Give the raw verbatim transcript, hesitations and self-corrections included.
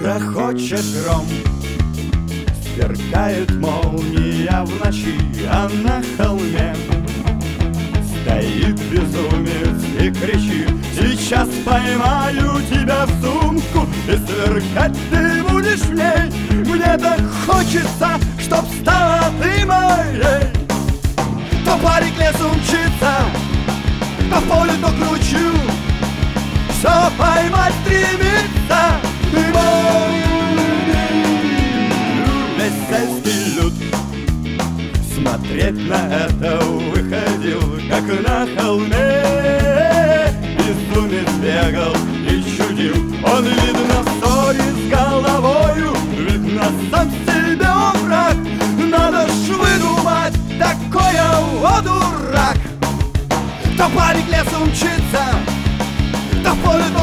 Грохочет гром, сверкает молния в ночи, а на холме стоит безумец и кричит: сейчас поймаю тебя в сумку, и сверкать ты будешь в ней. Мне так хочется, чтоб стала ты моей. То парень к лесу мчится, то в поле, то к ручью, все поймать стремится. Весь сельский люд смотреть на это выходил, как на холме. Безумец бегал и чудил, он, видно, в ссоре с головою, видно, сам себе он враг. Надо ж выдумать такое, о, дурак. То парень к лесу мчится, то в поле,